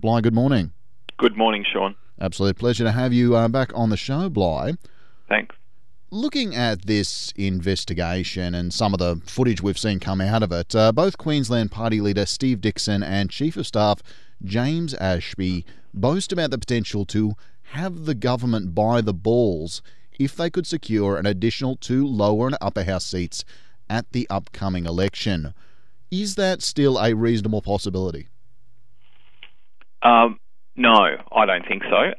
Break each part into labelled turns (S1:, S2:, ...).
S1: Bligh, good morning.
S2: Good morning, Sean.
S1: Absolute pleasure to have you back on the show, Bligh.
S2: Thanks.
S1: Looking at this investigation and some of the footage we've seen come out of it, both Queensland Party leader Steve Dickson and Chief of Staff James Ashby boast about the potential to have the government buy the balls if they could secure an additional 2 lower and upper house seats at the upcoming election. Is that still a reasonable possibility?
S2: No, I don't think so.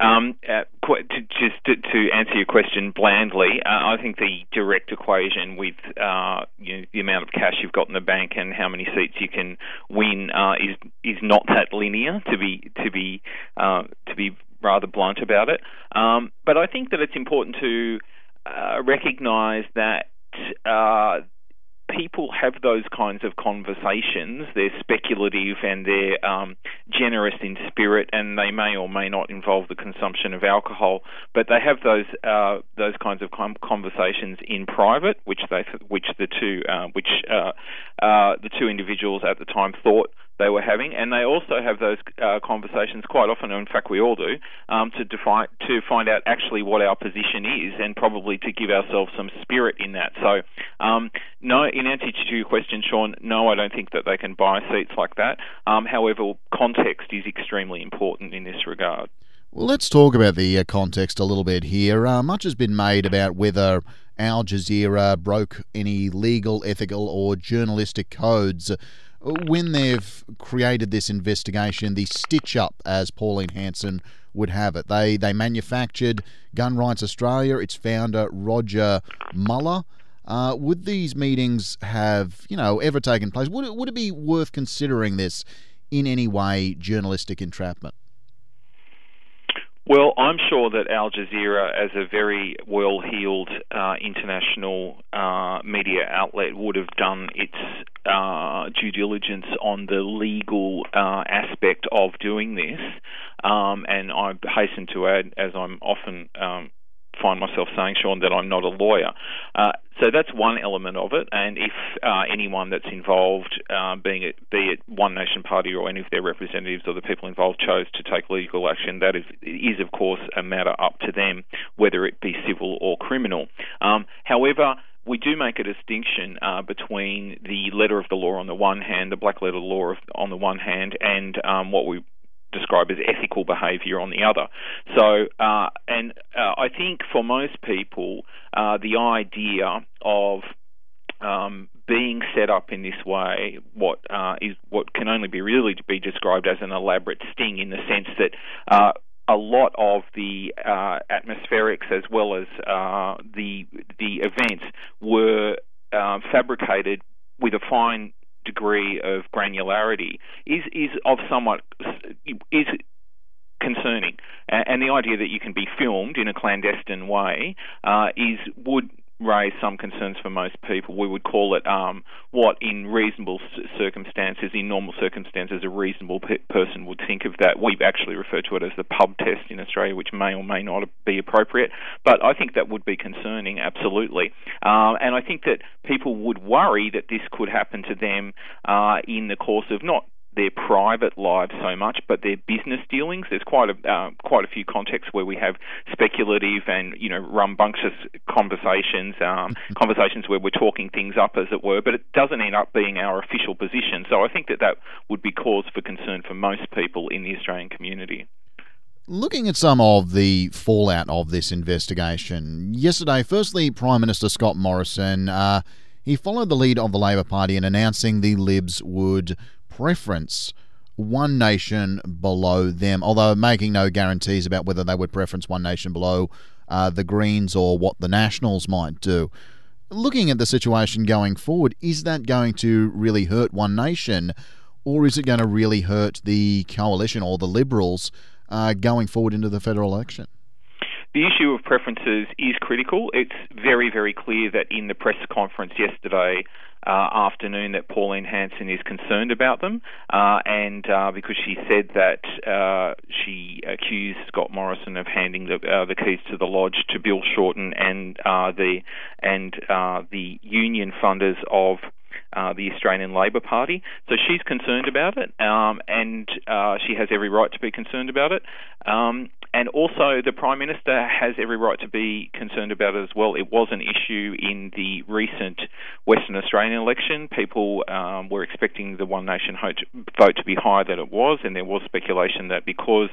S2: To answer your question blandly, I think the direct equation with the amount of cash you've got in the bank and how many seats you can win is not that linear. To be rather blunt about it, but I think that it's important to recognise that people have those kinds of conversations. They're speculative and they're generous in spirit, and they may or may not involve the consumption of alcohol. But they have those kinds of conversations in private, which the two individuals at the time thought they were having, and they also have those conversations quite often, and in fact we all do, to find out actually what our position is, and probably to give ourselves some spirit in that. So, no, in answer to your question, Sean, no, I don't think that they can buy seats like that. However, context is extremely important in this regard.
S1: Well, let's talk about the context a little bit here. Much has been made about whether Al Jazeera broke any legal, ethical or journalistic codes when they've created this investigation, the stitch-up, as Pauline Hanson would have it. They manufactured Gun Rights Australia, its founder, Roger Muller. Would these meetings have, ever taken place? Would it be worth considering this in any way journalistic entrapment?
S2: Well, I'm sure that Al Jazeera, as a very well-heeled international media outlet, would have done its due diligence on the legal aspect of doing this. And I hasten to add, as I'm often find myself saying, Sean, that I'm not a lawyer. So that's one element of it, and if anyone that's involved, be it One Nation Party or any of their representatives or the people involved, chose to take legal action, that is of course a matter up to them, whether it be civil or criminal. However, we do make a distinction between the letter of the law on the one hand, the black letter law on the one hand, and what we describe as ethical behaviour on the other. So, I think for most people, the idea of being set up in this way, what can only be described as an elaborate sting, in the sense that a lot of the atmospherics as well as the events were fabricated with a fine degree of granularity is concerning, and the idea that you can be filmed in a clandestine way would raise some concerns for most people. We would call it what in reasonable circumstances, in normal circumstances, a reasonable person would think of that. We actually refer to it as the pub test in Australia, which may or may not be appropriate, but I think that would be concerning, absolutely. And I think that people would worry that this could happen to them in the course of not their private lives so much, but their business dealings. There's quite a few contexts where we have speculative and rambunctious conversations where we're talking things up, as it were, but it doesn't end up being our official position. So I think that would be cause for concern for most people in the Australian community.
S1: Looking at some of the fallout of this investigation, yesterday, firstly, Prime Minister Scott Morrison, he followed the lead of the Labor Party in announcing the Libs would preference One Nation below them, although making no guarantees about whether they would preference One Nation below the Greens or what the Nationals might do. Looking at the situation going forward, is that going to really hurt One Nation, or is it going to really hurt the coalition or the Liberals going forward into the federal election?
S2: The issue of preferences is critical. It's very, very clear that in the press conference yesterday afternoon that Pauline Hanson is concerned about them, and because she said that she accused Scott Morrison of handing the keys to the lodge to Bill Shorten and the union funders of the Australian Labor Party. So she's concerned about it, and she has every right to be concerned about it. And also the Prime Minister has every right to be concerned about it as well. It was an issue in the recent Western Australian election. People were expecting the One Nation vote to be higher than it was, and there was speculation that because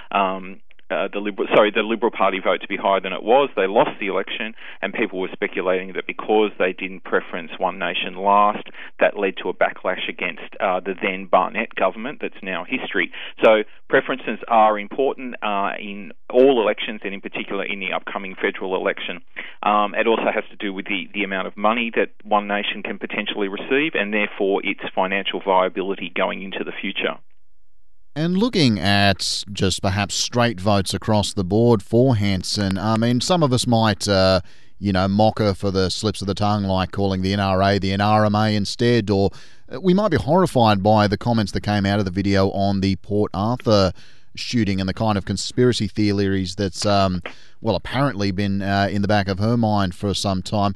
S2: the Liberal Party vote to be higher than it was, they lost the election, and people were speculating that because they didn't preference One Nation last, that led to a backlash against the then Barnett government that's now history. So preferences are important in all elections, and in particular in the upcoming federal election. It also has to do with the amount of money that One Nation can potentially receive, and therefore its financial viability going into the future.
S1: And looking at just perhaps straight votes across the board for Hanson, I mean, some of us might, mock her for the slips of the tongue, like calling the NRA the NRMA instead, or we might be horrified by the comments that came out of the video on the Port Arthur shooting and the kind of conspiracy theories that's, apparently been in the back of her mind for some time.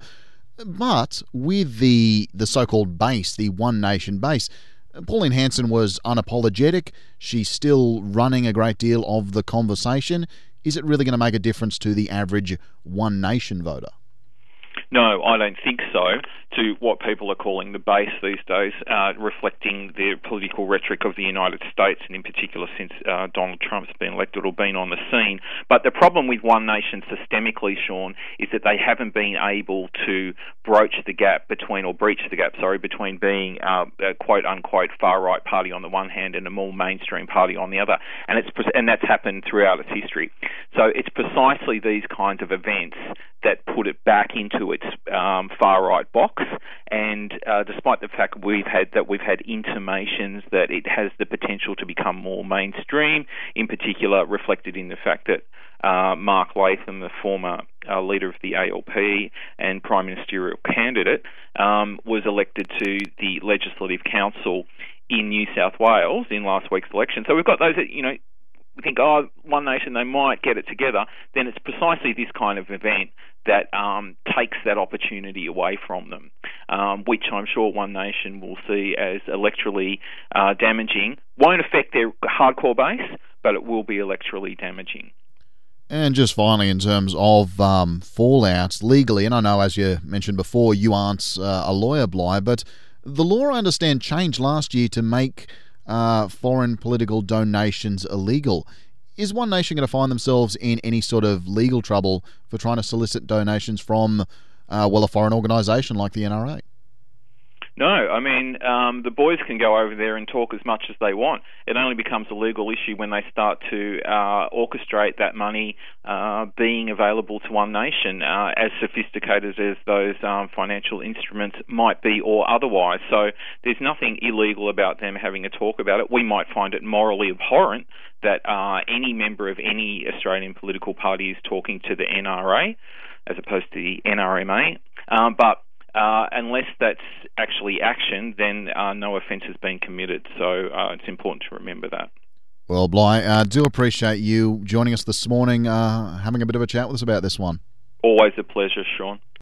S1: But with the so-called base, the One Nation base, Pauline Hanson was unapologetic. She's still running a great deal of the conversation. Is it really going to make a difference to the average One Nation voter?
S2: No, I don't think so, to what people are calling the base these days, reflecting the political rhetoric of the United States, and in particular since Donald Trump's been elected or been on the scene. But the problem with One Nation systemically, Sean, is that they haven't been able to breach the gap between being a quote-unquote far-right party on the one hand and a more mainstream party on the other. And that's happened throughout its history. So it's precisely these kinds of events that put it back into its far-right box, and despite the fact we've had intimations that it has the potential to become more mainstream, in particular reflected in the fact that Mark Latham, the former leader of the ALP and Prime Ministerial candidate, was elected to the Legislative Council in New South Wales in last week's election. So we've got those that, we think, One Nation, they might get it together. Then it's precisely this kind of event that takes that opportunity away from them, which I'm sure One Nation will see as electorally damaging. Won't affect their hardcore base, but it will be electorally damaging.
S1: And just finally, in terms of fallouts legally, and I know, as you mentioned before, you aren't a lawyer, Bligh, but the law, I understand, changed last year to make foreign political donations illegal. Is One Nation going to find themselves in any sort of legal trouble for trying to solicit donations from, a foreign organisation like the NRA?
S2: No, I mean, the boys can go over there and talk as much as they want. It only becomes a legal issue when they start to orchestrate that money being available to One Nation, as sophisticated as those financial instruments might be or otherwise. So there's nothing illegal about them having a talk about it. We might find it morally abhorrent that any member of any Australian political party is talking to the NRA as opposed to the NRMA, but unless that's actually action, then no offence has been committed. So it's important to remember that.
S1: Well, Bligh, do appreciate you joining us this morning, having a bit of a chat with us about this one.
S2: Always a pleasure, Sean.